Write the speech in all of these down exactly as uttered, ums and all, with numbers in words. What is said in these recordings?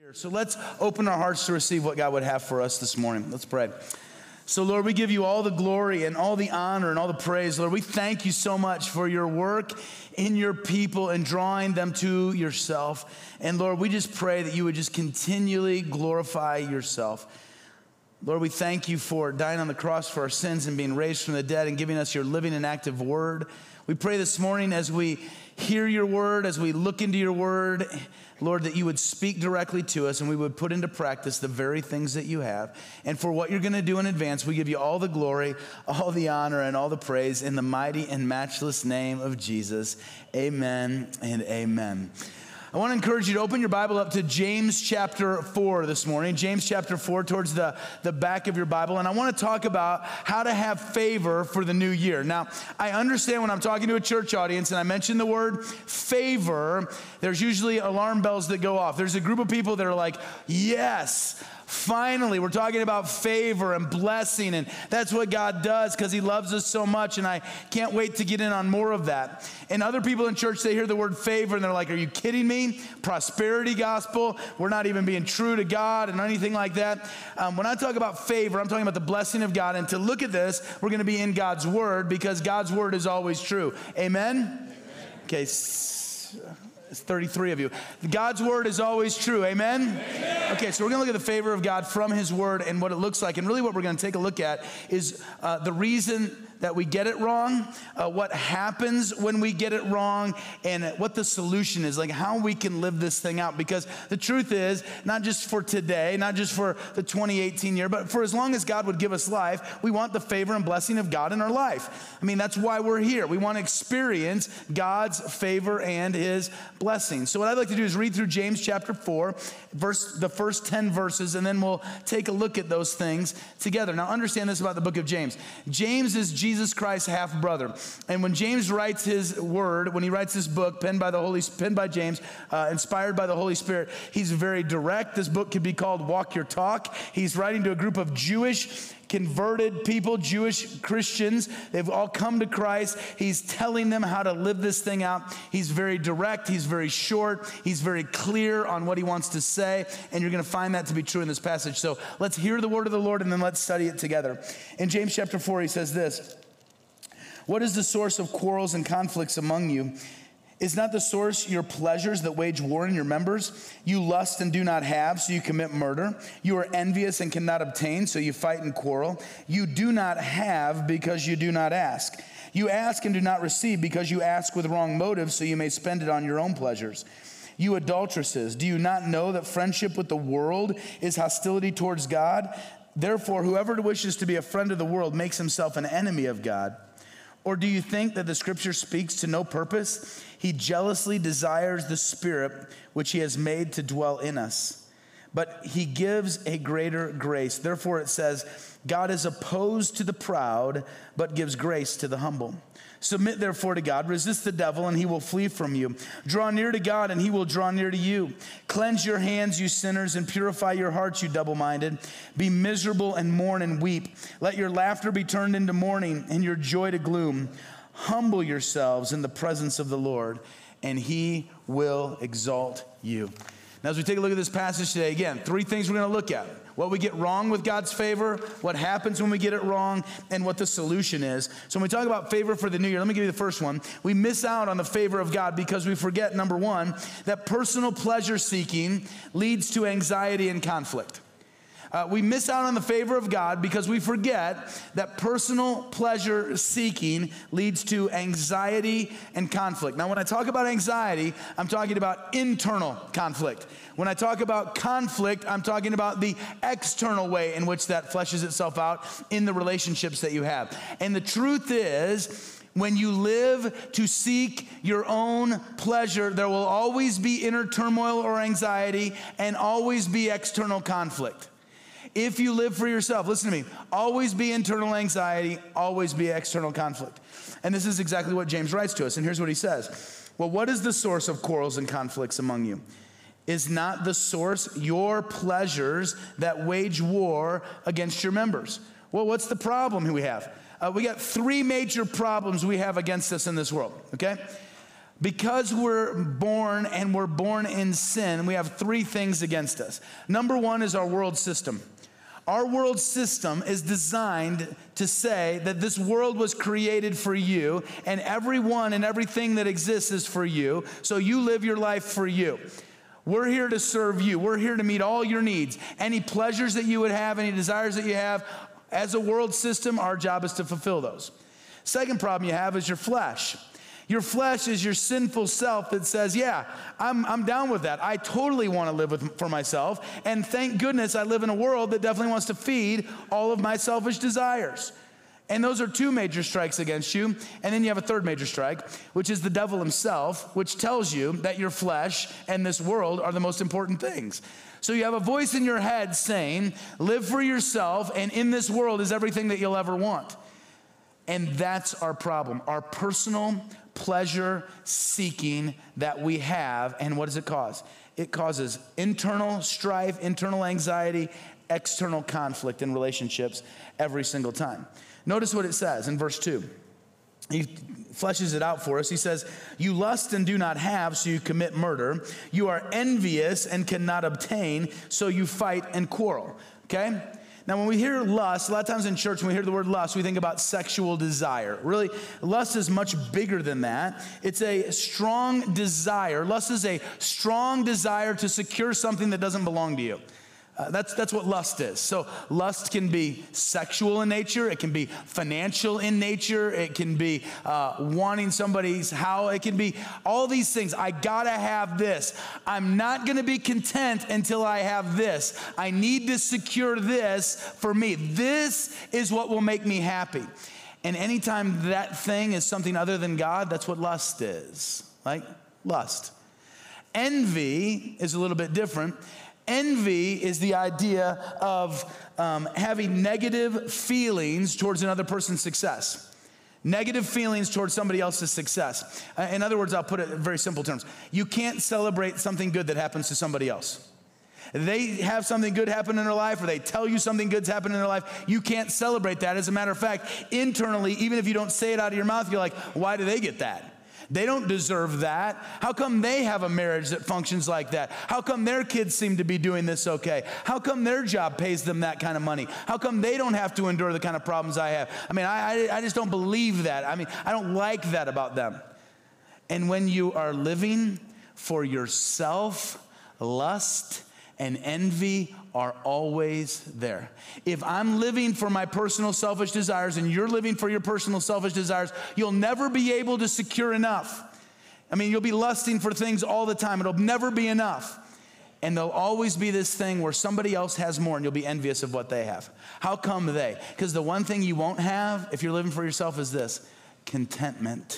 So let's open our hearts to receive what God would have for us this morning. Let's pray. So Lord, we give you all the glory and all the honor and all the praise. Lord, we thank you so much for your work in your people and drawing them to yourself. And Lord, we just pray that you would just continually glorify yourself. Lord, we thank you for dying on the cross for our sins and being raised from the dead and giving us your living and active word. We pray this morning as we hear your word, as we look into your word, Lord, that you would speak directly to us and we would put into practice the very things that you have. And for what you're going to do in advance, we give you all the glory, all the honor, and all the praise in the mighty and matchless name of Jesus. Amen and amen. I want to encourage you to open your Bible up to James chapter four this morning. James chapter four towards the, the back of your Bible. And I want to talk about how to have favor for the new year. Now, I understand when I'm talking to a church audience and I mention the word favor, there's usually alarm bells that go off. There's a group of people that are like, yes, finally, we're talking about favor and blessing, and that's what God does because he loves us so much, and I can't wait to get in on more of that. And other people in church, they hear the word favor, and they're like, are you kidding me? Prosperity gospel? We're not even being true to God and anything like that. Um, when I talk about favor, I'm talking about the blessing of God, and to look at this, we're going to be in God's word because God's word is always true. Amen? Amen. Okay, it's thirty-three of you. God's word is always true. Amen? Amen? Okay, so we're going to look at the favor of God from his word and what it looks like. And really what we're going to take a look at is uh, the reason that we get it wrong, uh, what happens when we get it wrong, and what the solution is, like how we can live this thing out. Because the truth is, not just for today, not just for the twenty eighteen year, but for as long as God would give us life, we want the favor and blessing of God in our life. I mean, that's why we're here. We want to experience God's favor and his blessing. So what I'd like to do is read through James chapter four, verse, the first ten verses, and then we'll take a look at those things together. Now, understand this about the book of James. James is Jesus Christ's half-brother. And when James writes his word, when he writes this book, penned by the Holy, penned by James, uh, inspired by the Holy Spirit, he's very direct. This book could be called Walk Your Talk. He's writing to a group of Jewish converted people, Jewish Christians. They've all come to Christ. He's telling them how to live this thing out. He's very direct. He's very short. He's very clear on what he wants to say. And you're going to find that to be true in this passage. So let's hear the word of the Lord and then let's study it together. In James chapter four, he says this: what is the source of quarrels and conflicts among you? Is not the source your pleasures that wage war in your members? You lust and do not have, so you commit murder. You are envious and cannot obtain, so you fight and quarrel. You do not have because you do not ask. You ask and do not receive because you ask with wrong motives, so you may spend it on your own pleasures. You adulteresses, do you not know that friendship with the world is hostility towards God? Therefore, whoever wishes to be a friend of the world makes himself an enemy of God. Or do you think that the scripture speaks to no purpose? He jealously desires the Spirit which he has made to dwell in us. But he gives a greater grace. Therefore it says, God is opposed to the proud, but gives grace to the humble. Submit therefore to God, resist the devil, and he will flee from you. Draw near to God, and he will draw near to you. Cleanse your hands, you sinners, and purify your hearts, you double-minded. Be miserable and mourn and weep. Let your laughter be turned into mourning, and your joy to gloom. Humble yourselves in the presence of the Lord, and he will exalt you. Now, as we take a look at this passage today, again, three things we're going to look at. What we get wrong with God's favor, what happens when we get it wrong, and what the solution is. So when we talk about favor for the new year, let me give you the first one. We miss out on the favor of God because we forget, number one, that personal pleasure seeking leads to anxiety and conflict. Uh, we miss out on the favor of God because we forget that personal pleasure seeking leads to anxiety and conflict. Now, when I talk about anxiety, I'm talking about internal conflict. When I talk about conflict, I'm talking about the external way in which that fleshes itself out in the relationships that you have. And the truth is, when you live to seek your own pleasure, there will always be inner turmoil or anxiety and always be external conflict. If you live for yourself, listen to me, always be internal anxiety, always be external conflict. And this is exactly what James writes to us. And here's what he says. Well, what is the source of quarrels and conflicts among you? Is not the source your pleasures that wage war against your members? Well, what's the problem we have? Uh, we got three major problems we have against us in this world, okay? Because we're born and we're born in sin, we have three things against us. Number one is our world system. Our world system is designed to say that this world was created for you, and everyone and everything that exists is for you, so you live your life for you. We're here to serve you. We're here to meet all your needs. Any pleasures that you would have, any desires that you have, as a world system, our job is to fulfill those. Second problem you have is your flesh. Your flesh is your sinful self that says, yeah, I'm, I'm down with that. I totally want to live with, for myself. And thank goodness I live in a world that definitely wants to feed all of my selfish desires. And those are two major strikes against you. And then you have a third major strike, which is the devil himself, which tells you that your flesh and this world are the most important things. So you have a voice in your head saying, live for yourself, and in this world is everything that you'll ever want. And that's our problem, our personal pleasure seeking that we have. And what does it cause? It causes internal strife, internal anxiety, external conflict in relationships every single time. Notice what it says in verse two. He fleshes it out for us. He says, you lust and do not have, so you commit murder. You are envious and cannot obtain, so you fight and quarrel. Okay? Now, when we hear lust, a lot of times in church, when we hear the word lust, we think about sexual desire. Really, lust is much bigger than that. It's a strong desire. Lust is a strong desire to secure something that doesn't belong to you. Uh, that's, that's what lust is. So lust can be sexual in nature. It can be financial in nature. It can be uh, wanting somebody's house. It can be all these things. I gotta have this. I'm not gonna be content until I have this. I need to secure this for me. This is what will make me happy. And anytime that thing is something other than God, that's what lust is, like lust. Envy is a little bit different. Envy is the idea of um, having negative feelings towards another person's success. Negative feelings towards somebody else's success. Uh, in other words, I'll put it in very simple terms. You can't celebrate something good that happens to somebody else. They have something good happen in their life, or they tell you something good's happened in their life. You can't celebrate that. As a matter of fact, internally, even if you don't say it out of your mouth, you're like, why do they get that? They don't deserve that. How come they have a marriage that functions like that? How come their kids seem to be doing this okay? How come their job pays them that kind of money? How come they don't have to endure the kind of problems I have? I mean, I, I, I just don't believe that. I mean, I don't like that about them. And when you are living for yourself, lust and envy are always there. If I'm living for my personal selfish desires and you're living for your personal selfish desires, you'll never be able to secure enough. I mean, you'll be lusting for things all the time. It'll never be enough. And there'll always be this thing where somebody else has more and you'll be envious of what they have. How come they? Because the one thing you won't have if you're living for yourself is this: contentment,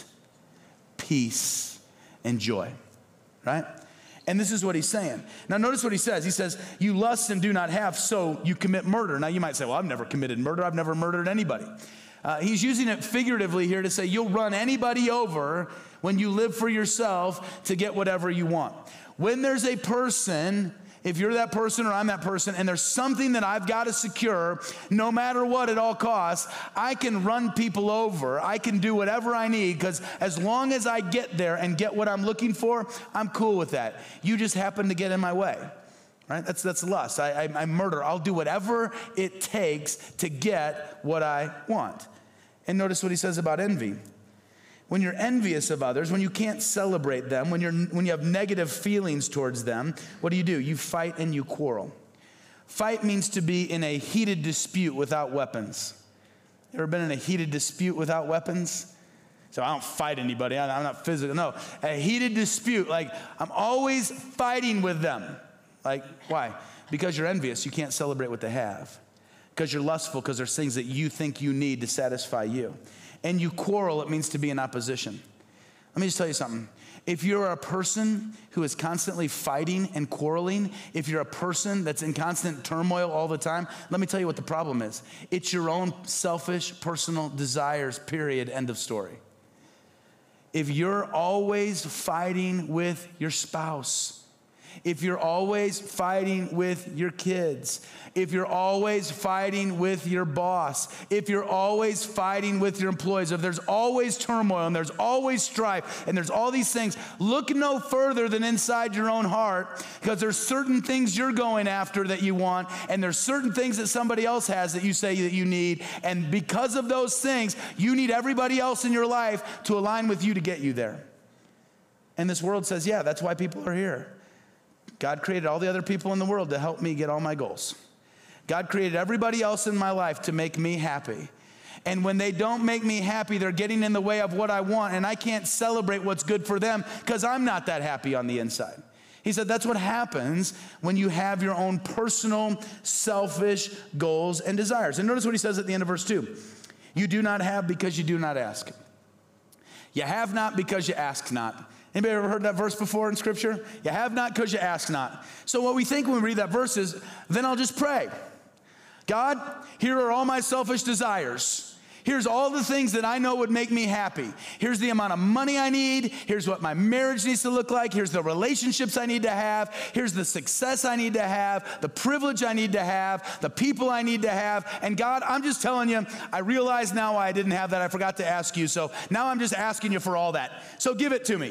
peace, and joy, right? And this is what he's saying. Now notice what he says. He says, you lust and do not have, so you commit murder. Now you might say, well, I've never committed murder. I've never murdered anybody. Uh, he's using it figuratively here to say you'll run anybody over when you live for yourself to get whatever you want. When there's a person, if you're that person or I'm that person, and there's something that I've got to secure, no matter what at all costs, I can run people over. I can do whatever I need, because as long as I get there and get what I'm looking for, I'm cool with that. You just happen to get in my way, right? That's, that's lust. I, I, I murder. I'll do whatever it takes to get what I want. And notice what he says about envy. When you're envious of others, when you can't celebrate them, when, you're, when you have negative feelings towards them, what do you do? You fight and you quarrel. Fight means to be in a heated dispute without weapons. You ever been in a heated dispute without weapons? So I don't fight anybody. I'm not physical. No, a heated dispute. Like, I'm always fighting with them. Like, why? Because you're envious. You can't celebrate what they have. Because you're lustful, because there's things that you think you need to satisfy you. And you quarrel, it means to be in opposition. Let me just tell you something. If you're a person who is constantly fighting and quarreling, if you're a person that's in constant turmoil all the time, let me tell you what the problem is. It's your own selfish, personal desires, period, end of story. If you're always fighting with your spouse, if you're always fighting with your kids, if you're always fighting with your boss, if you're always fighting with your employees, if there's always turmoil and there's always strife and there's all these things, look no further than inside your own heart, because there's certain things you're going after that you want, and there's certain things that somebody else has that you say that you need, and because of those things, you need everybody else in your life to align with you to get you there. And this world says, yeah, that's why people are here. God created all the other people in the world to help me get all my goals. God created everybody else in my life to make me happy. And when they don't make me happy, they're getting in the way of what I want, and I can't celebrate what's good for them because I'm not that happy on the inside. He said that's what happens when you have your own personal, selfish goals and desires. And notice what he says at the end of verse two. You do not have because you do not ask. You have not because you ask not. Anybody ever heard that verse before in Scripture? You have not because you ask not. So what we think when we read that verse is, then I'll just pray. God, here are all my selfish desires. Here's all the things that I know would make me happy. Here's the amount of money I need. Here's what my marriage needs to look like. Here's the relationships I need to have. Here's the success I need to have, the privilege I need to have, the people I need to have. And God, I'm just telling you, I realize now why I didn't have that. I forgot to ask you. So now I'm just asking you for all that. So give it to me.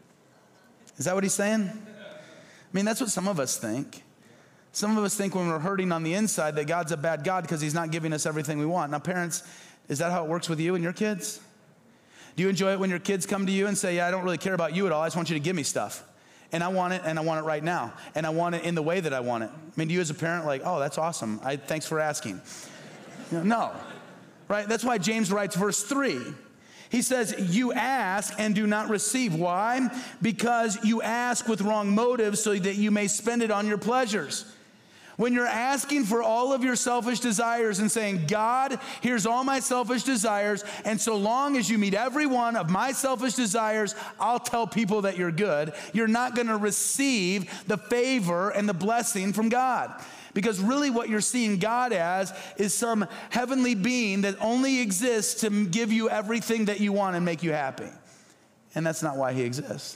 Is that what he's saying? I mean, that's what some of us think. Some of us think when we're hurting on the inside that God's a bad God because he's not giving us everything we want. Now, parents, is that how it works with you and your kids? Do you enjoy it when your kids come to you and say, yeah, I don't really care about you at all. I just want you to give me stuff. And I want it, and I want it right now. And I want it in the way that I want it. I mean, do you as a parent like, oh, that's awesome. I, thanks for asking. You know, no, right? That's why James writes verse three. He says, you ask and do not receive. Why? Because you ask with wrong motives so that you may spend it on your pleasures. When you're asking for all of your selfish desires and saying, God, here's all my selfish desires, and so long as you meet every one of my selfish desires, I'll tell people that you're good, you're not going to receive the favor and the blessing from God. Because really what you're seeing God as is some heavenly being that only exists to give you everything that you want and make you happy. And that's not why he exists.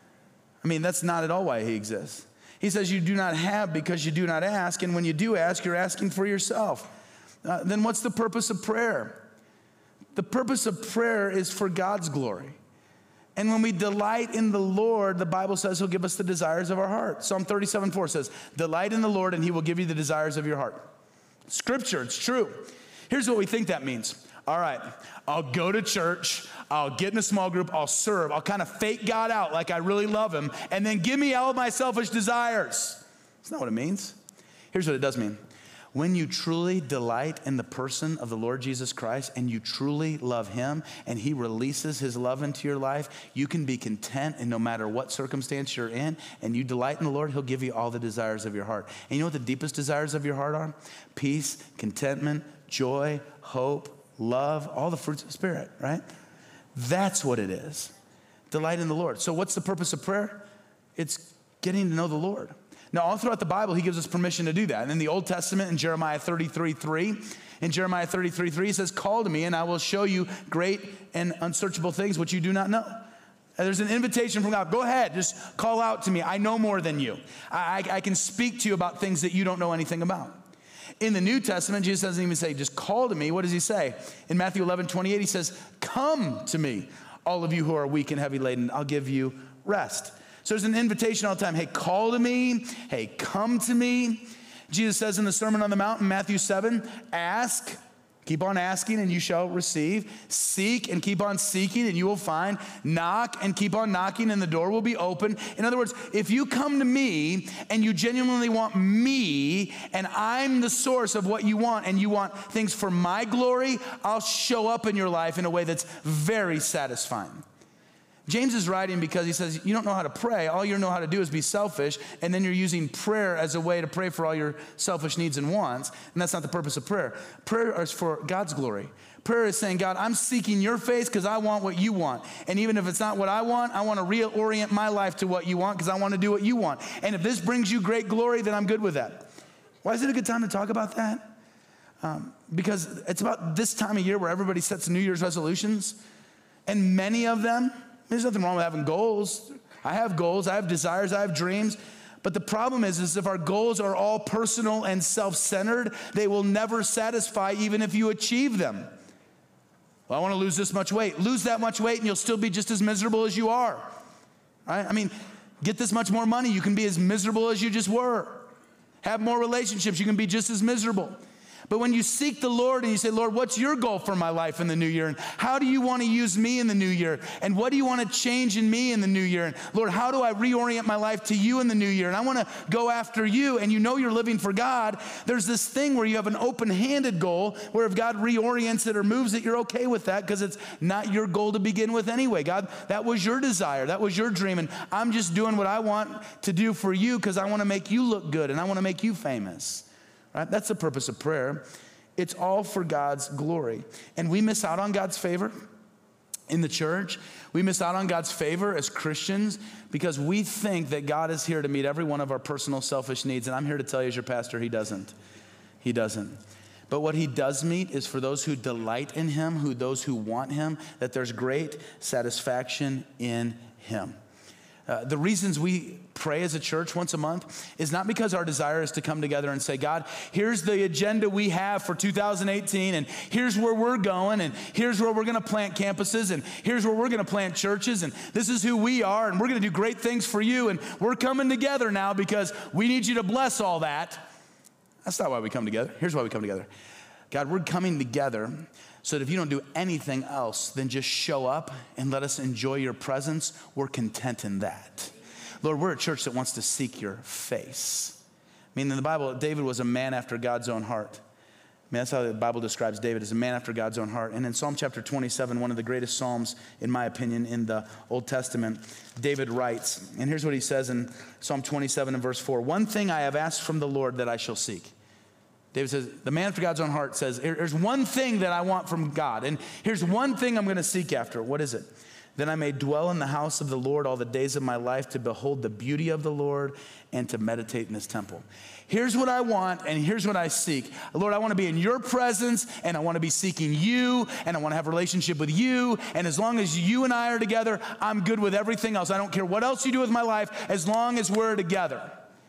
I mean, that's not at all why he exists. He says you do not have because you do not ask, and when you do ask, you're asking for yourself. Uh, then what's the purpose of prayer? The purpose of prayer is for God's glory. And when we delight in the Lord, the Bible says he'll give us the desires of our heart. Psalm thirty-seven four says, delight in the Lord and he will give you the desires of your heart. Scripture, it's true. Here's what we think that means. All right, I'll go to church, I'll get in a small group, I'll serve, I'll kind of fake God out like I really love him, and then give me all of my selfish desires. That's not what it means. Here's what it does mean. When you truly delight in the person of the Lord Jesus Christ and you truly love him and he releases his love into your life, you can be content and no matter what circumstance you're in, and you delight in the Lord, he'll give you all the desires of your heart. And you know what the deepest desires of your heart are? Peace, contentment, joy, hope, love, all the fruits of the Spirit, right? That's what it is. Delight in the Lord. So what's the purpose of prayer? It's getting to know the Lord. Now, all throughout the Bible, he gives us permission to do that. And in the Old Testament, in Jeremiah thirty-three three, in Jeremiah thirty-three three, he says, call to me and I will show you great and unsearchable things which you do not know. And there's an invitation from God. Go ahead, just call out to me. I know more than you. I, I, I can speak to you about things that you don't know anything about. In the New Testament, Jesus doesn't even say, just call to me. What does he say? In Matthew eleven twenty-eight, he says, come to me, all of you who are weak and heavy laden. I'll give you rest. So there's an invitation all the time. Hey, call to me. Hey, come to me. Jesus says in the Sermon on the Mount in Matthew seven, ask, keep on asking and you shall receive. Seek and keep on seeking and you will find. Knock and keep on knocking and the door will be open. In other words, if you come to me and you genuinely want me and I'm the source of what you want and you want things for my glory, I'll show up in your life in a way that's very satisfying. James is writing because he says, you don't know how to pray. All you know how to do is be selfish, and then you're using prayer as a way to pray for all your selfish needs and wants, and that's not the purpose of prayer. Prayer is for God's glory. Prayer is saying, God, I'm seeking your face because I want what you want. And even if it's not what I want, I want to reorient my life to what you want because I want to do what you want. And if this brings you great glory, then I'm good with that. Why is it a good time to talk about that? Um, because it's about this time of year where everybody sets New Year's resolutions, and many of them, there's nothing wrong with having goals. I have goals, I have desires, I have dreams. But the problem is, is if our goals are all personal and self-centered, they will never satisfy even if you achieve them. Well, I want to lose this much weight. Lose that much weight and you'll still be just as miserable as you are. Right? I mean, get this much more money, you can be as miserable as you just were. Have more relationships, you can be just as miserable. But when you seek the Lord and you say, Lord, what's your goal for my life in the new year? And how do you want to use me in the new year? And what do you want to change in me in the new year? And Lord, how do I reorient my life to you in the new year? And I want to go after you. And you know you're living for God. There's this thing where you have an open-handed goal where if God reorients it or moves it, you're okay with that because it's not your goal to begin with anyway. God, that was your desire. That was your dream. And I'm just doing what I want to do for you because I want to make you look good and I want to make you famous. Right? That's the purpose of prayer. It's all for God's glory. And we miss out on God's favor in the church. We miss out on God's favor as Christians because we think that God is here to meet every one of our personal selfish needs. And I'm here to tell you as your pastor, he doesn't. He doesn't. But what he does meet is for those who delight in him, who those who want him, that there's great satisfaction in him. Uh, the reasons we pray as a church once a month is not because our desire is to come together and say, God, here's the agenda we have for two thousand eighteen, and here's where we're going, and here's where we're going to plant campuses, and here's where we're going to plant churches, and this is who we are, and we're going to do great things for you, and we're coming together now because we need you to bless all that. That's not why we come together. Here's why we come together. God, we're coming together so that if you don't do anything else than just show up and let us enjoy your presence, we're content in that. Lord, we're a church that wants to seek your face. I mean, in the Bible, David was a man after God's own heart. I mean, that's how the Bible describes David, as a man after God's own heart. And in Psalm chapter twenty-seven, one of the greatest psalms, in my opinion, in the Old Testament, David writes, and here's what he says in Psalm twenty-seven and verse four, one thing I have asked from the Lord that I shall seek. David says, the man after God's own heart says, here's one thing that I want from God, and here's one thing I'm going to seek after. What is it? Then I may dwell in the house of the Lord all the days of my life to behold the beauty of the Lord and to meditate in his temple. Here's what I want, and here's what I seek. Lord, I want to be in your presence, and I want to be seeking you, and I want to have a relationship with you, and as long as you and I are together, I'm good with everything else. I don't care what else you do with my life, as long as we're together.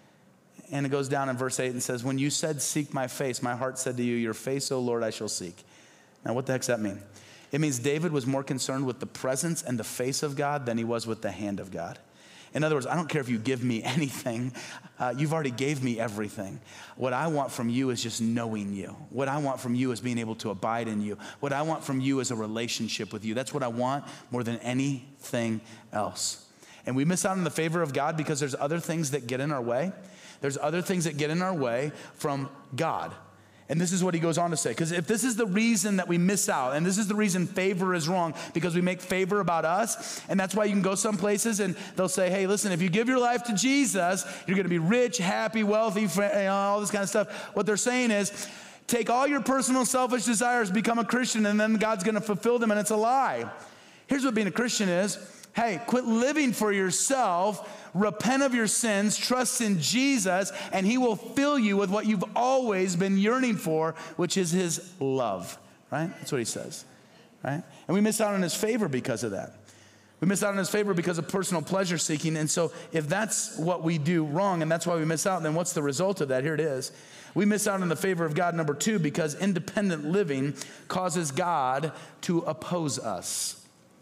And it goes down in verse eight and says, when you said, seek my face, my heart said to you, your face, O Lord, I shall seek. Now, what the heck does that mean? It means David was more concerned with the presence and the face of God than he was with the hand of God. In other words, I don't care if you give me anything. Uh, you've already gave me everything. What I want from you is just knowing you. What I want from you is being able to abide in you. What I want from you is a relationship with you. That's what I want more than anything else. And we miss out on the favor of God because there's other things that get in our way. There's other things that get in our way from God. And this is what he goes on to say. Because if this is the reason that we miss out, and this is the reason favor is wrong, because we make favor about us, and that's why you can go some places and they'll say, hey, listen, if you give your life to Jesus, you're going to be rich, happy, wealthy, you know, all this kind of stuff. What they're saying is, take all your personal selfish desires, become a Christian, and then God's going to fulfill them, and it's a lie. Here's what being a Christian is. Hey, quit living for yourself. Repent of your sins, trust in Jesus, and he will fill you with what you've always been yearning for, which is his love, right? That's what he says, right? And we miss out on his favor because of that. We miss out on his favor because of personal pleasure seeking. And so if that's what we do wrong and that's why we miss out, then what's the result of that? Here it is. We miss out on the favor of God, number two, because independent living causes God to oppose us.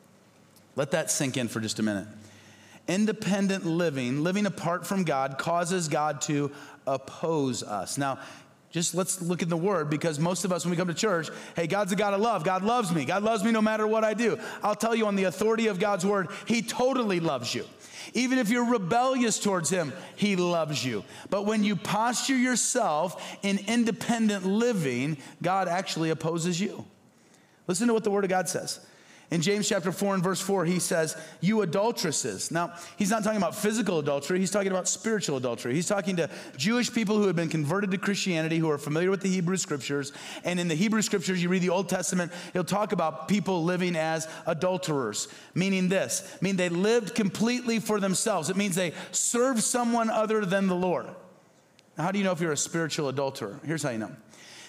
Let that sink in for just a minute. Independent living, living apart from God, causes God to oppose us. Now, just let's look at the word, because most of us, when we come to church, hey, God's a God of love. God loves me. God loves me no matter what I do. I'll tell you on the authority of God's word, he totally loves you. Even if you're rebellious towards him, he loves you. But when you posture yourself in independent living, God actually opposes you. Listen to what the word of God says. In James chapter four and verse four, he says, you adulteresses. Now, he's not talking about physical adultery. He's talking about spiritual adultery. He's talking to Jewish people who have been converted to Christianity, who are familiar with the Hebrew scriptures. And in the Hebrew scriptures, you read the Old Testament, he'll talk about people living as adulterers, meaning this, mean they lived completely for themselves. It means they served someone other than the Lord. Now, how do you know if you're a spiritual adulterer? Here's how you know.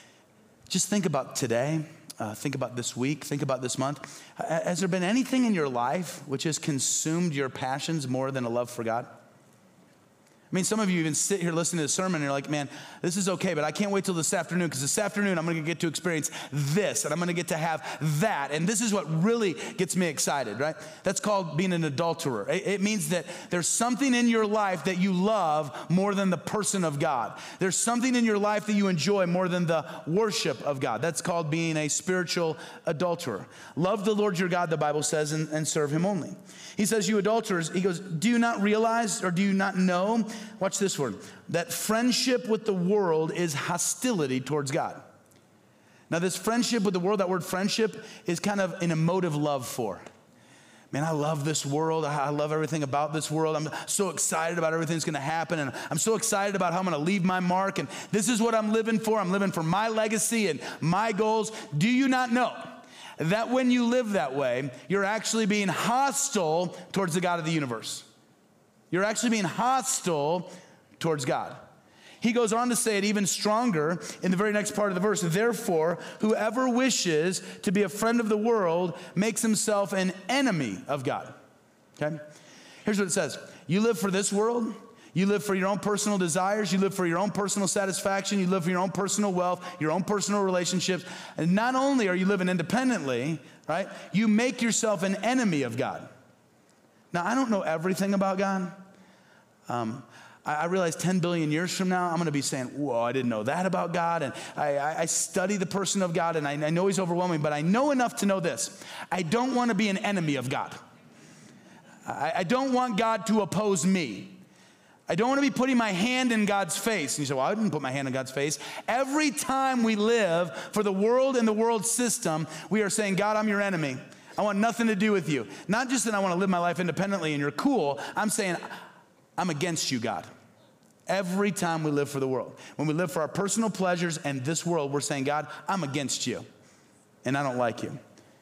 Just think about today. Uh, think about this week, think about this month. Has there been anything in your life which has consumed your passions more than a love for God? I mean, some of you even sit here listening to the sermon and you're like, man, this is okay, but I can't wait till this afternoon because this afternoon I'm going to get to experience this and I'm going to get to have that. And this is what really gets me excited, right? That's called being an adulterer. It means that there's something in your life that you love more than the person of God. There's something in your life that you enjoy more than the worship of God. That's called being a spiritual adulterer. Love the Lord your God, the Bible says, and, and serve him only. He says, you adulterers, he goes, do you not realize or do you not know, watch this word, that friendship with the world is hostility towards God. Now this friendship with the world, that word friendship is kind of an emotive love for. Man, I love this world. I love everything about this world. I'm so excited about everything that's going to happen. And I'm so excited about how I'm going to leave my mark. And this is what I'm living for. I'm living for my legacy and my goals. Do you not know that when you live that way, you're actually being hostile towards the God of the universe? You're actually being hostile towards God. He goes on to say it even stronger in the very next part of the verse. Therefore, whoever wishes to be a friend of the world makes himself an enemy of God. Okay? Here's what it says. You live for this world. You live for your own personal desires. You live for your own personal satisfaction. You live for your own personal wealth, your own personal relationships. And not only are you living independently, right? You make yourself an enemy of God. Now, I don't know everything about God. Um, I, I realize ten billion years from now, I'm going to be saying, whoa, I didn't know that about God. And I, I, I study the person of God, and I, I know he's overwhelming, but I know enough to know this. I don't want to be an enemy of God. I, I don't want God to oppose me. I don't want to be putting my hand in God's face. And you say, well, I didn't put my hand in God's face. Every time we live for the world and the world system, we are saying, God, I'm your enemy. I want nothing to do with you. Not just that I want to live my life independently and you're cool. I'm saying, I'm against you, God. Every time we live for the world. When we live for our personal pleasures and this world, we're saying, God, I'm against you. And I don't like you.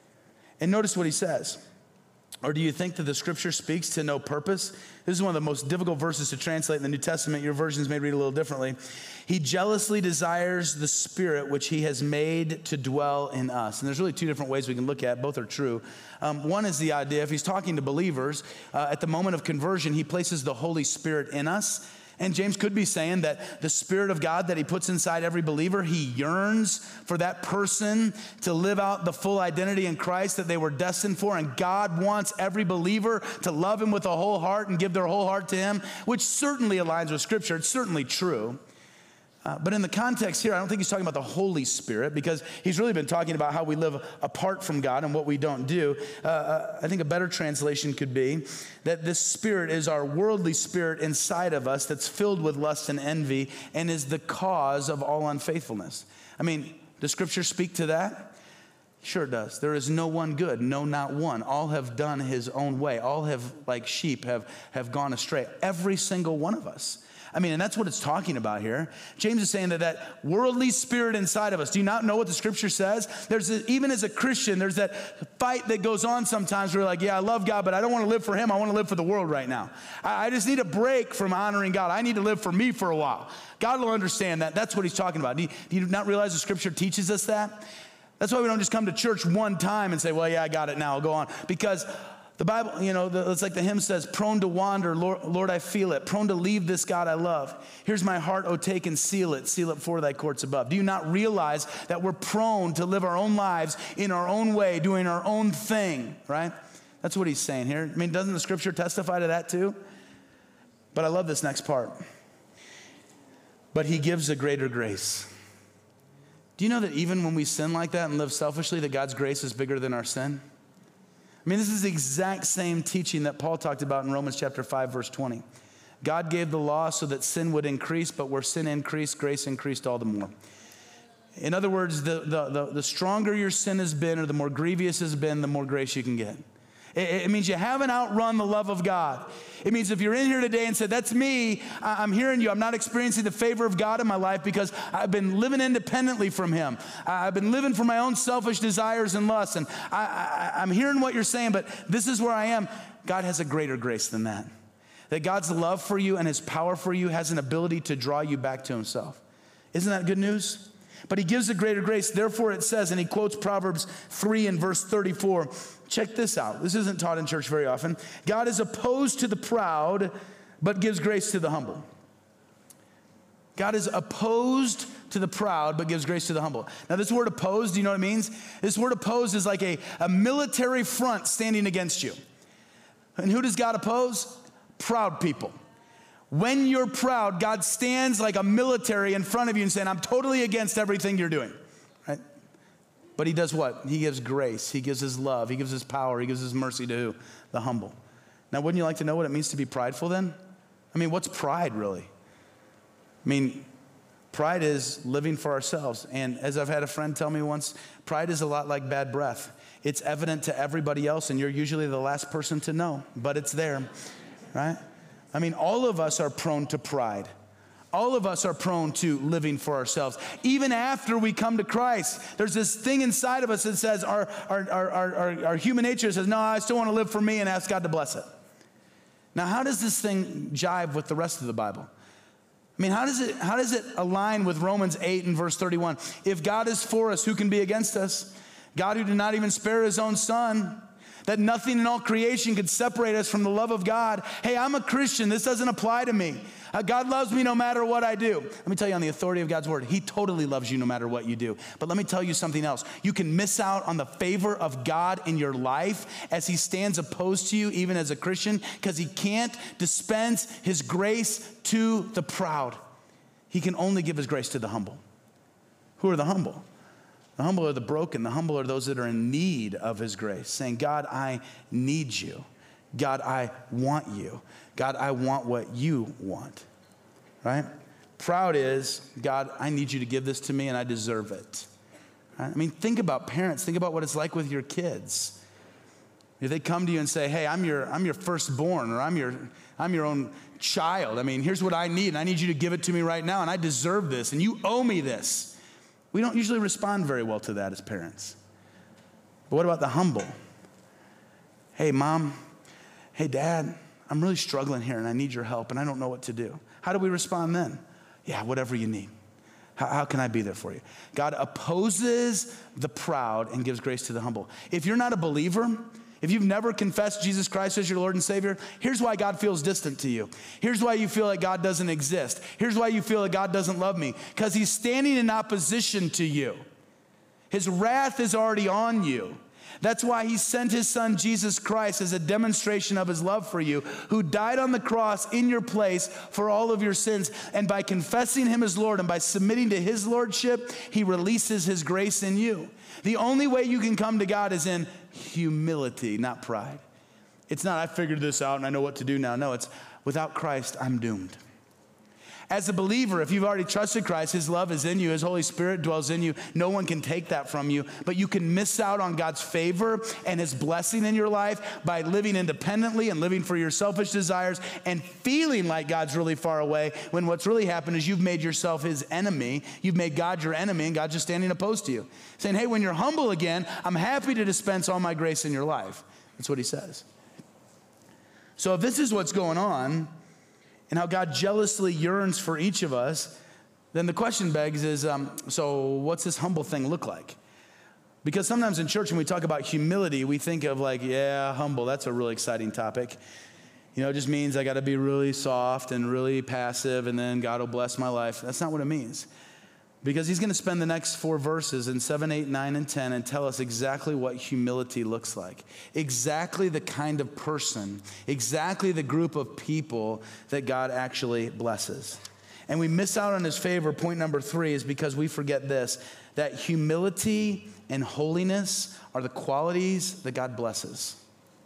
And notice what he says. Or do you think that the scripture speaks to no purpose? This is one of the most difficult verses to translate in the New Testament. Your versions may read a little differently. He jealously desires the Spirit which he has made to dwell in us. And there's really two different ways we can look at it. Both are true. Um, one is the idea, if he's talking to believers, uh, at the moment of conversion, he places the Holy Spirit in us. And James could be saying that the Spirit of God that he puts inside every believer, he yearns for that person to live out the full identity in Christ that they were destined for. And God wants every believer to love him with a whole heart and give their whole heart to him, which certainly aligns with Scripture. It's certainly true. Uh, but in the context here, I don't think he's talking about the Holy Spirit, because he's really been talking about how we live apart from God and what we don't do. Uh, uh, I think a better translation could be that this Spirit is our worldly spirit inside of us that's filled with lust and envy and is the cause of all unfaithfulness. I mean, does Scripture speak to that? Sure it does. There is no one good, no, not one. All have done his own way. All have, like sheep, have, have gone astray. Every single one of us. I mean, and that's what it's talking about here. James is saying that that worldly spirit inside of us, do you not know what the Scripture says? There's a, even as a Christian, there's that fight that goes on sometimes where we're like, yeah, I love God, but I don't want to live for him. I want to live for the world right now. I, I just need a break from honoring God. I need to live for me for a while. God will understand that. That's what he's talking about. Do you, do you not realize the Scripture teaches us that? That's why we don't just come to church one time and say, well, yeah, I got it now, I'll go on. Because the Bible, you know, the, it's like the hymn says, prone to wander, Lord, Lord, I feel it. Prone to leave this God I love. Here's my heart, oh, take and seal it. Seal it for thy courts above. Do you not realize that we're prone to live our own lives in our own way, doing our own thing, right? That's what he's saying here. I mean, doesn't the Scripture testify to that too? But I love this next part. But he gives a greater grace. Do you know that even when we sin like that and live selfishly, that God's grace is bigger than our sin? I mean, this is the exact same teaching that Paul talked about in Romans chapter five, verse twenty. God gave the law so that sin would increase, but where sin increased, grace increased all the more. In other words, the, the, the, the stronger your sin has been or the more grievous it has been, the more grace you can get. It, it means you haven't outrun the love of God. It means if you're in here today and said, that's me, I, I'm hearing you, I'm not experiencing the favor of God in my life because I've been living independently from him. I've been living for my own selfish desires and lusts, and I, I, I'm hearing what you're saying, but this is where I am. God has a greater grace than that. That God's love for you and his power for you has an ability to draw you back to himself. Isn't that good news? But he gives a greater grace. Therefore it says, and he quotes Proverbs three and verse thirty-four. Check this out. This isn't taught in church very often. God is opposed to the proud, but gives grace to the humble. God is opposed to the proud, but gives grace to the humble. Now, this word opposed, do you know what it means? This word opposed is like a, a military front standing against you. And who does God oppose? Proud people. When you're proud, God stands like a military in front of you and saying, I'm totally against everything you're doing, right? But he does what? He gives grace. He gives his love. He gives his power. He gives his mercy to who? The humble. Now, wouldn't you like to know what it means to be prideful then? I mean, what's pride really? I mean, pride is living for ourselves. And as I've had a friend tell me once, pride is a lot like bad breath. It's evident to everybody else, and you're usually the last person to know, but it's there, right? I mean, all of us are prone to pride. All of us are prone to living for ourselves. Even after we come to Christ, there's this thing inside of us that says, our, our, our, our, our human nature says, no, I still want to live for me, and ask God to bless it. Now, how does this thing jive with the rest of the Bible? I mean, how does it, how does it align with Romans eight and verse thirty-one? If God is for us, who can be against us? God who did not even spare his own son, that nothing in all creation could separate us from the love of God. Hey, I'm a Christian. This doesn't apply to me. Uh, God loves me no matter what I do. Let me tell you on the authority of God's word, he totally loves you no matter what you do. But let me tell you something else. You can miss out on the favor of God in your life as he stands opposed to you, even as a Christian, because he can't dispense his grace to the proud. He can only give his grace to the humble. Who are the humble? The humble are the broken. The humble are those that are in need of his grace, saying, God, I need you. God, I want you. God, I want what you want, right? Proud is, God, I need you to give this to me and I deserve it. Right? I mean, think about parents. Think about what it's like with your kids. If they come to you and say, hey, I'm your, I'm your firstborn, or I'm your, I'm your own child. I mean, here's what I need, and I need you to give it to me right now, and I deserve this, and you owe me this. We don't usually respond very well to that as parents. But what about the humble? Hey, mom. Hey, dad. I'm really struggling here, and I need your help, and I don't know what to do. How do we respond then? Yeah, whatever you need. How, how can I be there for you? God opposes the proud and gives grace to the humble. If you're not a believer, if you've never confessed Jesus Christ as your Lord and Savior, here's why God feels distant to you. Here's why you feel like God doesn't exist. Here's why you feel like God doesn't love me. Because he's standing in opposition to you. His wrath is already on you. That's why he sent his son, Jesus Christ, as a demonstration of his love for you, who died on the cross in your place for all of your sins. And by confessing him as Lord and by submitting to his lordship, he releases his grace in you. The only way you can come to God is in humility, not pride. It's not, I figured this out and I know what to do now. No, it's, without Christ, I'm doomed. As a believer, if you've already trusted Christ, his love is in you, his Holy Spirit dwells in you. No one can take that from you, but you can miss out on God's favor and his blessing in your life by living independently and living for your selfish desires and feeling like God's really far away, when what's really happened is you've made yourself his enemy. You've made God your enemy, and God's just standing opposed to you, saying, hey, when you're humble again, I'm happy to dispense all my grace in your life. That's what he says. So if this is what's going on, and how God jealously yearns for each of us, then the question begs is, um, so what's this humble thing look like? Because sometimes in church when we talk about humility, we think of like, yeah, humble, that's a really exciting topic. You know, it just means I got to be really soft and really passive, and then God will bless my life. That's not what it means. Because he's going to spend the next four verses in seven, eight, nine, and ten and tell us exactly what humility looks like. Exactly the kind of person, exactly the group of people that God actually blesses. And we miss out on his favor. Point number three is because we forget this, that humility and holiness are the qualities that God blesses.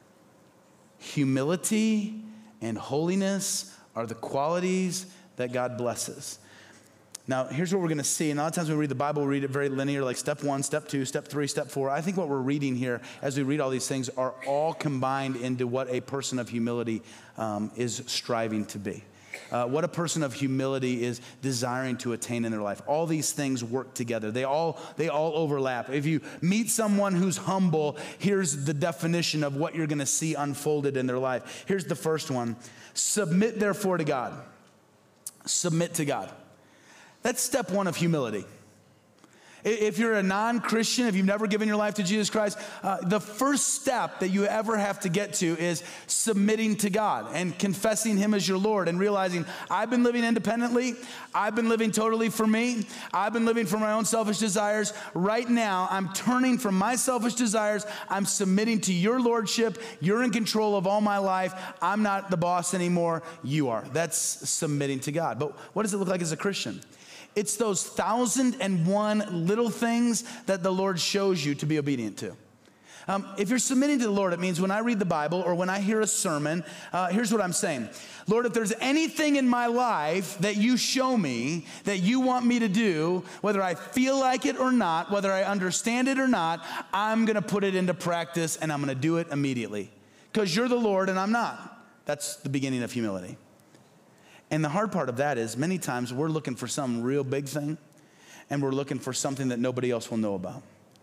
Humility and holiness are the qualities that God blesses. Now, here's what we're going to see. And a lot of times when we read the Bible, we read it very linear, like step one, step two, step three, step four. I think what we're reading here as we read all these things are all combined into what a person of humility um, is striving to be. Uh, what a person of humility is desiring to attain in their life. All these things work together. They all, they all overlap. If you meet someone who's humble, here's the definition of what you're going to see unfolded in their life. Here's the first one. Submit therefore to God. Submit to God. That's step one of humility. If you're a non-Christian, if you've never given your life to Jesus Christ, uh, the first step that you ever have to get to is submitting to God and confessing him as your Lord and realizing I've been living independently. I've been living totally for me. I've been living for my own selfish desires. Right now, I'm turning from my selfish desires. I'm submitting to your lordship. You're in control of all my life. I'm not the boss anymore. You are. That's submitting to God. But what does it look like as a Christian? It's those thousand and one little things that the Lord shows you to be obedient to. Um, if you're submitting to the Lord, it means when I read the Bible or when I hear a sermon, uh, here's what I'm saying. Lord, if there's anything in my life that you show me that you want me to do, whether I feel like it or not, whether I understand it or not, I'm going to put it into practice and I'm going to do it immediately. Because you're the Lord and I'm not. That's the beginning of humility. And the hard part of that is many times we're looking for some real big thing and we're looking for something that nobody else will know about.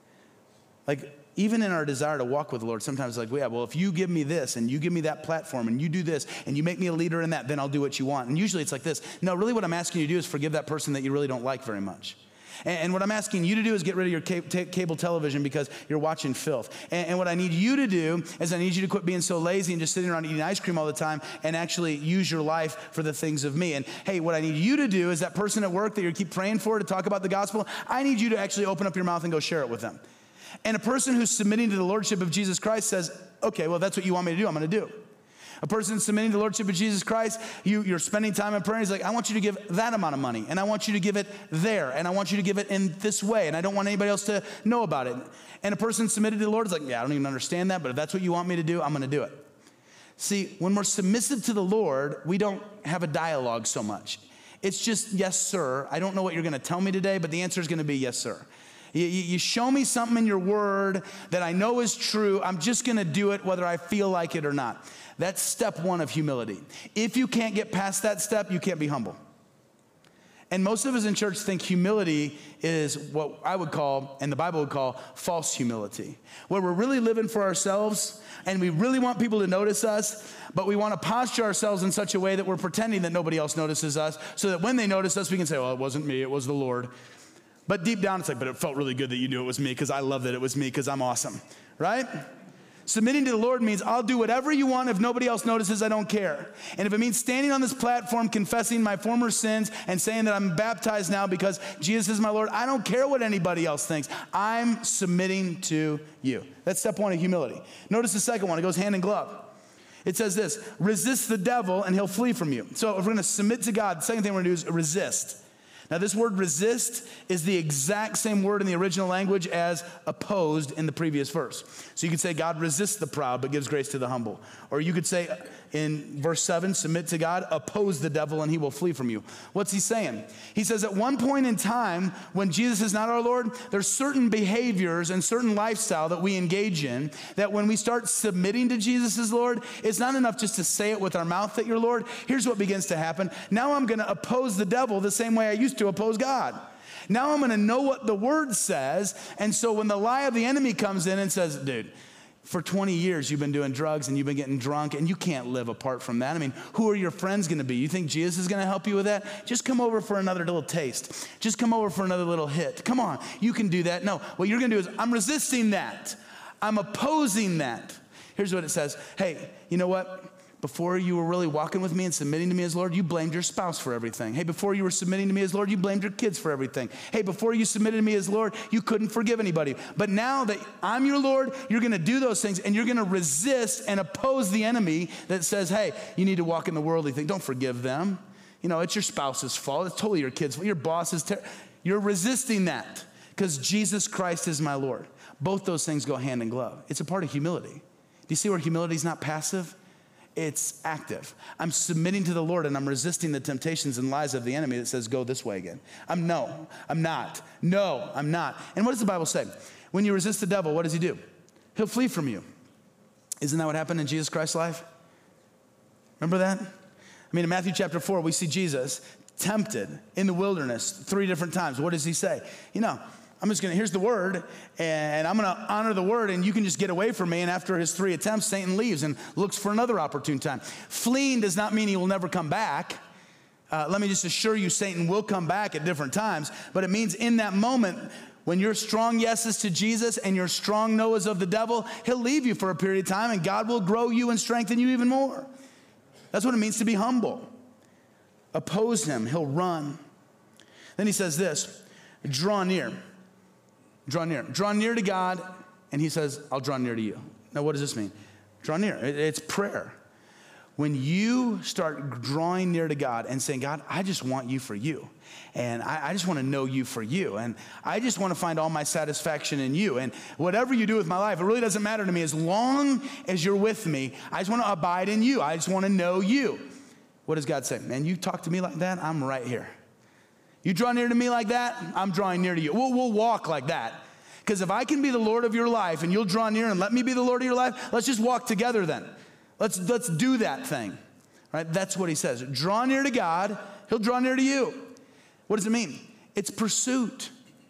Like even in our desire to walk with the Lord, sometimes it's like, well, yeah, well, if you give me this and you give me that platform and you do this and you make me a leader in that, then I'll do what you want. And usually it's like this. No, really what I'm asking you to do is forgive that person that you really don't like very much. And what I'm asking you to do is get rid of your cable television because you're watching filth. And what I need you to do is I need you to quit being so lazy and just sitting around eating ice cream all the time and actually use your life for the things of me. And hey, what I need you to do is that person at work that you keep praying for to talk about the gospel, I need you to actually open up your mouth and go share it with them. And a person who's submitting to the lordship of Jesus Christ says, okay, well, that's what you want me to do, I'm going to do. A person submitting to the lordship of Jesus Christ, you, you're spending time in prayer. He's like, I want you to give that amount of money, and I want you to give it there, and I want you to give it in this way, and I don't want anybody else to know about it. And a person submitted to the Lord is like, yeah, I don't even understand that, but if that's what you want me to do, I'm going to do it. See, when we're submissive to the Lord, we don't have a dialogue so much. It's just, yes, sir. I don't know what you're going to tell me today, but the answer is going to be yes, sir. You, you show me something in your word that I know is true. I'm just going to do it whether I feel like it or not. That's step one of humility. If you can't get past that step, you can't be humble. And most of us in church think humility is what I would call, and the Bible would call, false humility, where we're really living for ourselves and we really want people to notice us, but we want to posture ourselves in such a way that we're pretending that nobody else notices us so that when they notice us, we can say, well, it wasn't me, it was the Lord. But deep down, it's like, but it felt really good that you knew it was me because I love that it was me because I'm awesome, right? Submitting to the Lord means I'll do whatever you want. If nobody else notices, I don't care. And if it means standing on this platform, confessing my former sins and saying that I'm baptized now because Jesus is my Lord, I don't care what anybody else thinks. I'm submitting to you. That's step one of humility. Notice the second one. It goes hand in glove. It says this, resist the devil and he'll flee from you. So if we're going to submit to God, the second thing we're going to do is resist. Now, this word resist is the exact same word in the original language as opposed in the previous verse. So you could say God resists the proud but gives grace to the humble. Or you could say in verse seven, submit to God, oppose the devil and he will flee from you. What's he saying? He says at one point in time when Jesus is not our Lord, there's certain behaviors and certain lifestyle that we engage in that when we start submitting to Jesus as Lord, it's not enough just to say it with our mouth that you're Lord. Here's what begins to happen. Now I'm going to oppose the devil the same way I used to oppose God. Now I'm going to know what the word says. And so when the lie of the enemy comes in and says, dude, for twenty years you've been doing drugs and you've been getting drunk and you can't live apart from that. I mean, who are your friends going to be? You think Jesus is going to help you with that? Just come over for another little taste. Just come over for another little hit. Come on, you can do that. No, what you're going to do is I'm resisting that. I'm opposing that. Here's what it says. Hey, you know what? Before you were really walking with me and submitting to me as Lord, you blamed your spouse for everything. Hey, before you were submitting to me as Lord, you blamed your kids for everything. Hey, before you submitted to me as Lord, you couldn't forgive anybody. But now that I'm your Lord, you're going to do those things and you're going to resist and oppose the enemy that says, hey, you need to walk in the worldly thing. Don't forgive them. You know, it's your spouse's fault. It's totally your kid's fault. Your boss's ter- You're resisting that because Jesus Christ is my Lord. Both those things go hand in glove. It's a part of humility. Do you see where humility is not passive? It's active. I'm submitting to the Lord and I'm resisting the temptations and lies of the enemy that says, go this way again. I'm no, I'm not. No, I'm not. And what does the Bible say? When you resist the devil, what does he do? He'll flee from you. Isn't that what happened in Jesus Christ's life? Remember that? I mean, in Matthew chapter four, we see Jesus tempted in the wilderness three different times. What does he say? You know, I'm just going to, here's the word, and I'm going to honor the word, and you can just get away from me. And after his three attempts, Satan leaves and looks for another opportune time. Fleeing does not mean he will never come back. Uh, let me just assure you, Satan will come back at different times. But it means in that moment, When you're strong yeses to Jesus and you're strong no's of the devil, he'll leave you for a period of time and God will grow you and strengthen you even more. That's what it means to be humble. Oppose him, he'll run. Then he says this, draw near. Draw near. Draw near to God, and he says, I'll draw near to you. Now, what does this mean? Draw near. It's prayer. When you start drawing near to God and saying, God, I just want you for you. And I, I just want to know you for you. And I just want to find all my satisfaction in you. And whatever you do with my life, it really doesn't matter to me. As long as you're with me, I just want to abide in you. I just want to know you. What does God say? Man, you talk to me like that, I'm right here. You draw near to me like that, I'm drawing near to you. We'll, we'll walk like that. Because if I can be the Lord of your life and you'll draw near and let me be the Lord of your life, let's just walk together then. Let's, let's do that thing, right? That's what he says. Draw near to God, he'll draw near to you. What does it mean? It's pursuit.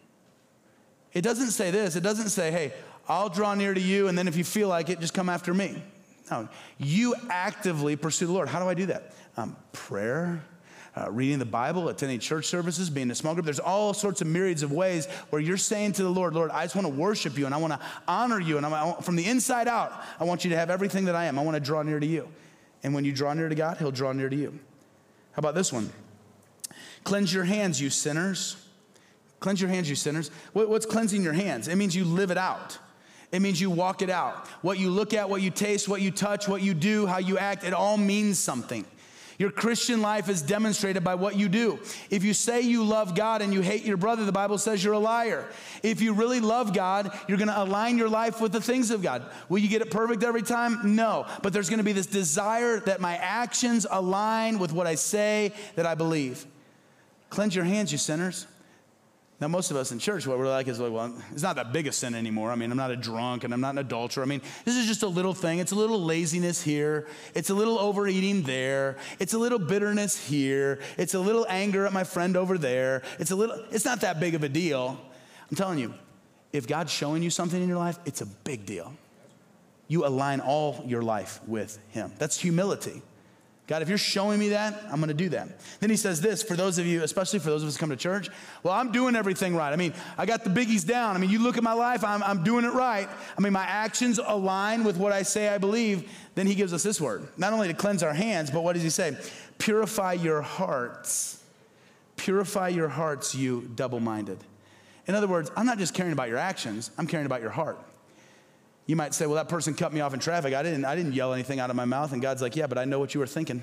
It doesn't say this. It doesn't say, hey, I'll draw near to you, and then if you feel like it, just come after me. No, you actively pursue the Lord. How do I do that? Um, prayer, uh, reading the Bible, attending church services, being in a small group. There's all sorts of myriads of ways where you're saying to the Lord, Lord, I just want to worship you and I want to honor you. And I want, from the inside out, I want you to have everything that I am. I want to draw near to you. And when you draw near to God, he'll draw near to you. How about this one? Cleanse your hands, you sinners. Cleanse your hands, you sinners. What, what's cleansing your hands? It means you live it out. It means you walk it out. What you look at, what you taste, what you touch, what you do, how you act, it all means something. Your Christian life is demonstrated by what you do. If you say you love God and you hate your brother, the Bible says you're a liar. If you really love God, you're going to align your life with the things of God. Will you get it perfect every time? No. But there's going to be this desire that my actions align with what I say that I believe. Cleanse your hands, you sinners. Now, most of us in church, what we're like is like, well, it's not that big a sin anymore. I mean, I'm not a drunk and I'm not an adulterer. I mean, this is just a little thing. It's a little laziness here. It's a little overeating there. It's a little bitterness here. It's a little anger at my friend over there. It's a little, it's not that big of a deal. I'm telling you, if God's showing you something in your life, it's a big deal. You align all your life with him. That's humility. God, if you're showing me that, I'm going to do that. Then he says this, for those of you, especially for those of us who come to church, well, I'm doing everything right. I mean, I got the biggies down. I mean, you look at my life, I'm, I'm doing it right. I mean, my actions align with what I say I believe. Then he gives us this word, not only to cleanse our hands, but what does he say? Purify your hearts. Purify your hearts, you double-minded. In other words, I'm not just caring about your actions, I'm caring about your heart. You might say, well, that person cut me off in traffic. I didn't, I didn't yell anything out of my mouth. And God's like, yeah, but I know what you were thinking.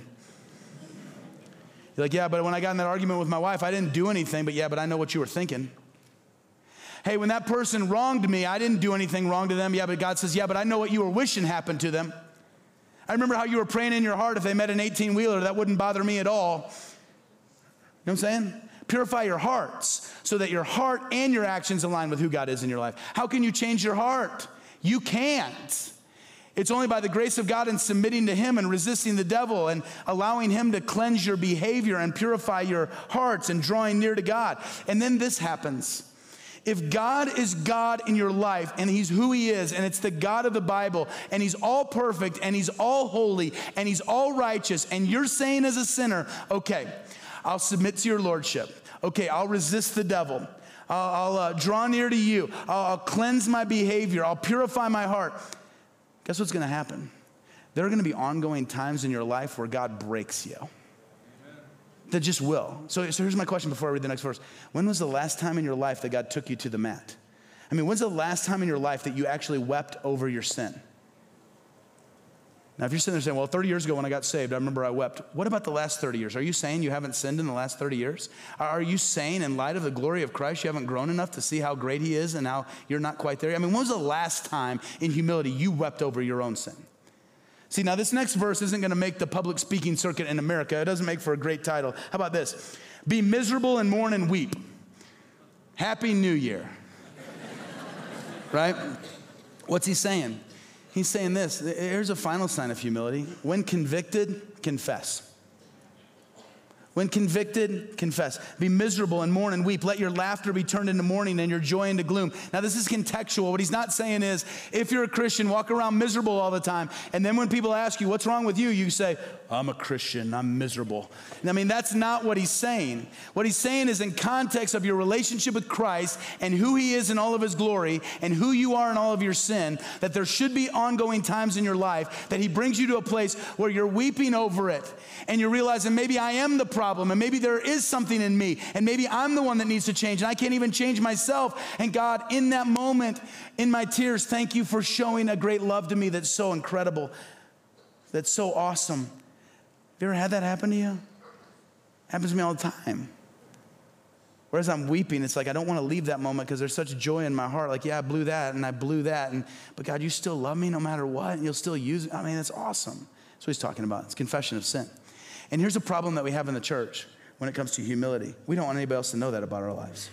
You're like, yeah, but when I got in that argument with my wife, I didn't do anything, but yeah, but I know what you were thinking. Hey, when that person wronged me, I didn't do anything wrong to them. Yeah, but God says, yeah, but I know what you were wishing happened to them. I remember how you were praying in your heart if they met an eighteen-wheeler, that wouldn't bother me at all. You know what I'm saying? Purify your hearts so that your heart and your actions align with who God is in your life. How can you change your heart? You can't. It's only by the grace of God and submitting to him and resisting the devil and allowing him to cleanse your behavior and purify your hearts and drawing near to God. And then this happens. If God is God in your life and he's who he is and it's the God of the Bible and he's all perfect and he's all holy and he's all righteous and you're saying as a sinner, okay, I'll submit to your lordship. Okay, I'll resist the devil. I'll, I'll uh, draw near to you. I'll, I'll cleanse my behavior. I'll purify my heart. Guess what's going to happen? There are going to be ongoing times in your life where God breaks you. Amen. That just will. So, so here's my question before I read the next verse. When was the last time in your life that God took you to the mat? I mean, when's the last time in your life that you actually wept over your sin? Now, if you're sitting there saying, well, thirty years ago when I got saved, I remember I wept. What about the last thirty years? Are you saying you haven't sinned in the last thirty years? Are you saying in light of the glory of Christ, you haven't grown enough to see how great he is and how you're not quite there? I mean, when was the last time in humility you wept over your own sin? See, now this next verse isn't going to make the public speaking circuit in America. It doesn't make for a great title. How about this? Be miserable and mourn and weep. Happy New Year. Right? What's he saying? He's saying this. Here's a final sign of humility. When convicted, confess. When convicted, confess. Be miserable and mourn and weep. Let your laughter be turned into mourning and your joy into gloom. Now, this is contextual. What he's not saying is, if you're a Christian, walk around miserable all the time, and then when people ask you, what's wrong with you? You say, I'm a Christian, I'm miserable. I mean, that's not what he's saying. What he's saying is in context of your relationship with Christ and who he is in all of his glory and who you are in all of your sin, that there should be ongoing times in your life that he brings you to a place where you're weeping over it and you're realizing maybe I am the problem and maybe there is something in me and maybe I'm the one that needs to change and I can't even change myself. And God, in that moment, in my tears, thank you for showing a great love to me that's so incredible, that's so awesome. Have you ever had that happen to you? It happens to me all the time. Whereas I'm weeping, it's like I don't want to leave that moment because there's such joy in my heart. Like, yeah, I blew that and I blew that. And, but God, you still love me no matter what. And you'll still use it. I mean, it's awesome. That's what he's talking about. It's confession of sin. And here's a problem that we have in the church when it comes to humility. We don't want anybody else to know that about our lives.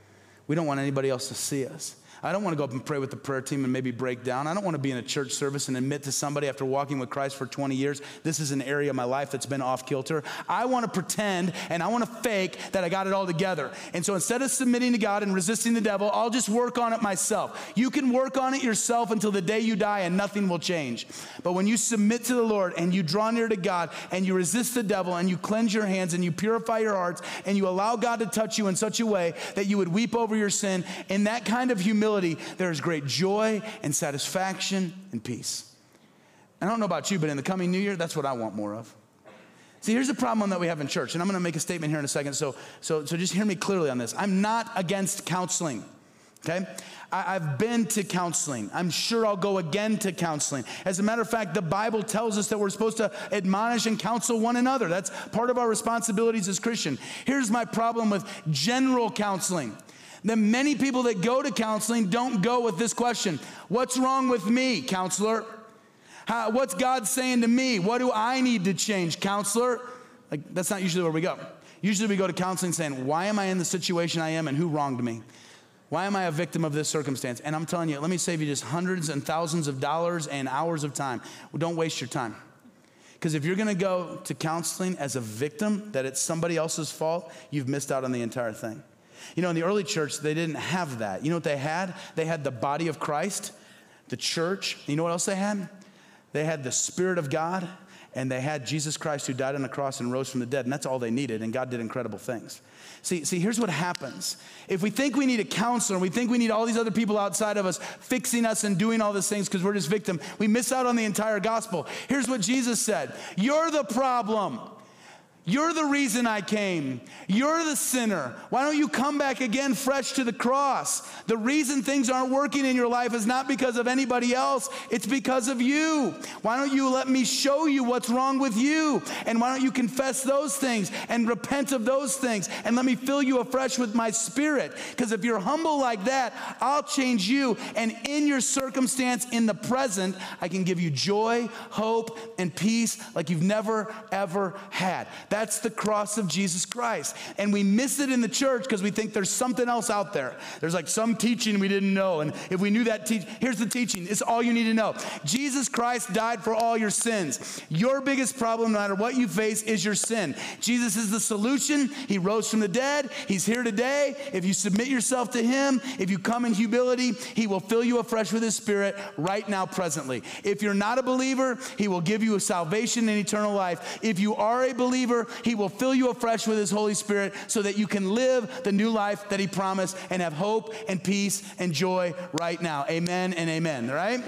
We don't want anybody else to see us. I don't want to go up and pray with the prayer team and maybe break down. I don't want to be in a church service and admit to somebody after walking with Christ for twenty years, this is an area of my life that's been off kilter. I want to pretend and I want to fake that I got it all together. And so instead of submitting to God and resisting the devil, I'll just work on it myself. You can work on it yourself until the day you die and nothing will change. But when you submit to the Lord and you draw near to God and you resist the devil and you cleanse your hands and you purify your hearts and you allow God to touch you in such a way that you would weep over your sin, in that kind of humility, there is great joy and satisfaction and peace. And I don't know about you, but in the coming new year, that's what I want more of. See, here's the problem that we have in church, and I'm going to make a statement here in a second, so, so, so just hear me clearly on this. I'm not against counseling, okay? I, I've been to counseling. I'm sure I'll go again to counseling. As a matter of fact, the Bible tells us that we're supposed to admonish and counsel one another. That's part of our responsibilities as Christians. Here's my problem with general counseling. The many people that go to counseling don't go with this question. What's wrong with me, counselor? How, what's God saying to me? What do I need to change, counselor? Like, that's not usually where we go. Usually we go to counseling saying, why am I in the situation I am and who wronged me? Why am I a victim of this circumstance? And I'm telling you, let me save you just hundreds and thousands of dollars and hours of time. Well, don't waste your time. Because if you're going to go to counseling as a victim, that it's somebody else's fault, you've missed out on the entire thing. You know, in the early church, they didn't have that. You know what they had? They had the body of Christ, the church. You know what else they had? They had the Spirit of God, and they had Jesus Christ who died on the cross and rose from the dead, and that's all they needed, and God did incredible things. See, see, here's what happens. If we think we need a counselor, and we think we need all these other people outside of us fixing us and doing all these things because we're just victim, we miss out on the entire gospel. Here's what Jesus said. You're the problem. You're the reason I came. You're the sinner. Why don't you come back again fresh to the cross? The reason things aren't working in your life is not because of anybody else. It's because of you. Why don't you let me show you what's wrong with you? And why don't you confess those things and repent of those things? And let me fill you afresh with my Spirit. Because if you're humble like that, I'll change you. And in your circumstance, in the present, I can give you joy, hope, and peace like you've never, ever had. That's the cross of Jesus Christ. And we miss it in the church because we think there's something else out there. There's like some teaching we didn't know. And if we knew that teaching, here's the teaching. It's all you need to know. Jesus Christ died for all your sins. Your biggest problem, no matter what you face, is your sin. Jesus is the solution. He rose from the dead. He's here today. If you submit yourself to him, if you come in humility, he will fill you afresh with his Spirit right now, presently. If you're not a believer, he will give you a salvation and eternal life. If you are a believer, he will fill you afresh with his Holy Spirit so that you can live the new life that he promised and have hope and peace and joy right now. Amen and amen, right?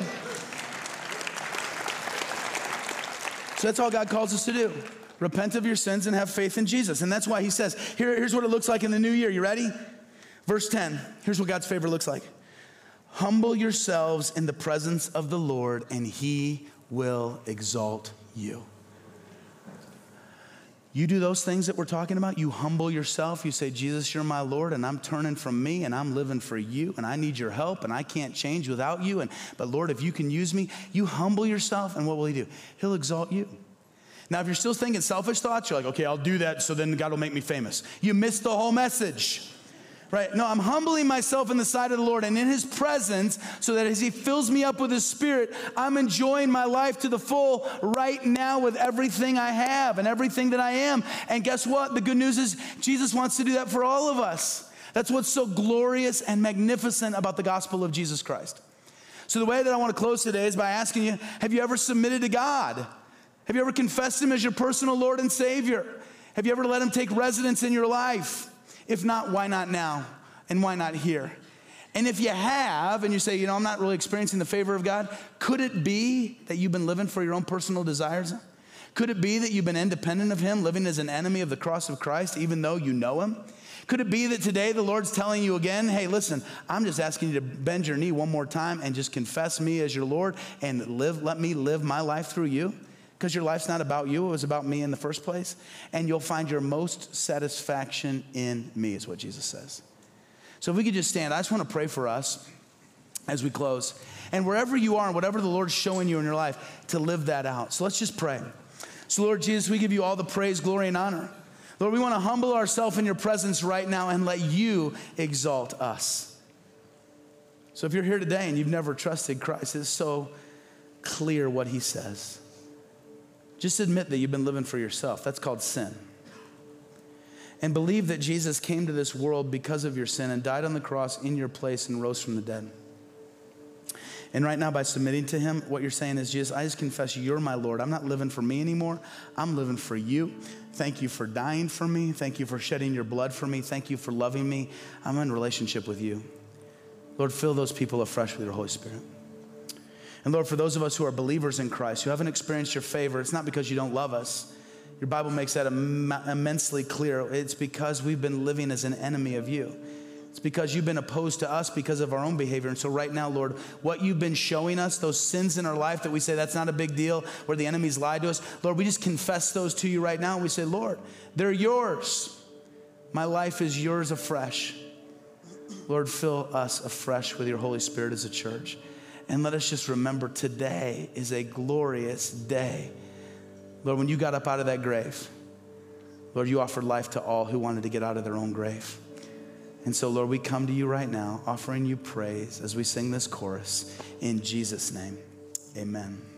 So that's all God calls us to do. Repent of your sins and have faith in Jesus. And that's why he says, Here, here's what it looks like in the new year. You ready? Verse ten, here's what God's favor looks like. Humble yourselves in the presence of the Lord, and he will exalt you. You do those things that we're talking about. You humble yourself. You say, Jesus, you're my Lord, and I'm turning from me, and I'm living for you, and I need your help, and I can't change without you. And but Lord, if you can use me, you humble yourself, and what will he do? He'll exalt you. Now, if you're still thinking selfish thoughts, you're like, okay, I'll do that, so then God will make me famous. You missed the whole message. Right? No, I'm humbling myself in the sight of the Lord and in his presence so that as he fills me up with his spirit, I'm enjoying my life to the full right now with everything I have and everything that I am. And guess what? The good news is Jesus wants to do that for all of us. That's what's so glorious and magnificent about the gospel of Jesus Christ. So the way that I want to close today is by asking you, have you ever submitted to God? Have you ever confessed him as your personal Lord and Savior? Have you ever let him take residence in your life? If not, why not now? And why not here? And if you have, and you say, you know, I'm not really experiencing the favor of God, could it be that you've been living for your own personal desires? Could it be that you've been independent of him, living as an enemy of the cross of Christ, even though you know him? Could it be that today the Lord's telling you again, hey, listen, I'm just asking you to bend your knee one more time and just confess me as your Lord and live, let me live my life through you? Because your life's not about you, it was about me in the first place. And you'll find your most satisfaction in me, is what Jesus says. So if we could just stand, I just want to pray for us as we close. And wherever you are and whatever the Lord's showing you in your life, to live that out. So let's just pray. So Lord Jesus, we give you all the praise, glory, and honor. Lord, we want to humble ourselves in your presence right now and let you exalt us. So if you're here today and you've never trusted Christ, it's so clear what he says. Just admit that you've been living for yourself. That's called sin. And believe that Jesus came to this world because of your sin and died on the cross in your place and rose from the dead. And right now, by submitting to him, what you're saying is, Jesus, I just confess you're my Lord. I'm not living for me anymore. I'm living for you. Thank you for dying for me. Thank you for shedding your blood for me. Thank you for loving me. I'm in relationship with you. Lord, fill those people afresh with your Holy Spirit. And Lord, for those of us who are believers in Christ, who haven't experienced your favor, it's not because you don't love us. Your Bible makes that Im- immensely clear. It's because we've been living as an enemy of you. It's because you've been opposed to us because of our own behavior. And so right now, Lord, what you've been showing us, those sins in our life that we say that's not a big deal, where the enemy's lied to us, Lord, we just confess those to you right now. And we say, Lord, they're yours. My life is yours afresh. Lord, fill us afresh with your Holy Spirit as a church. And let us just remember today is a glorious day. Lord, when you got up out of that grave, Lord, you offered life to all who wanted to get out of their own grave. And so, Lord, we come to you right now, offering you praise as we sing this chorus. In Jesus' name, amen.